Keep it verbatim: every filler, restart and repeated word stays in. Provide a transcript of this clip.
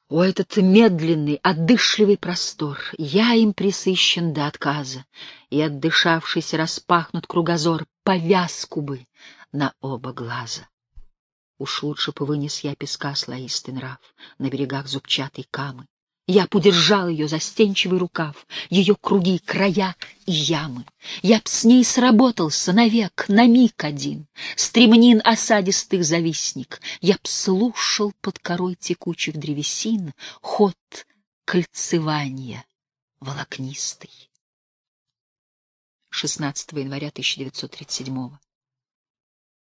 О, этот медленный, отдышливый простор! Я им пресыщен до отказа, и, отдышавшись, распахнут кругозор, повязку бы на оба глаза. Уж лучше б вынес я песка слоистый нрав на берегах зубчатой камы. Я б удержал ее застенчивый рукав, ее круги, края и ямы. Я б с ней сработался навек, на миг один, стремнин осадистых завистник. Я б слушал под корой текучих древесин ход кольцевания волокнистый. шестнадцатого января тысяча девятьсот тридцать седьмого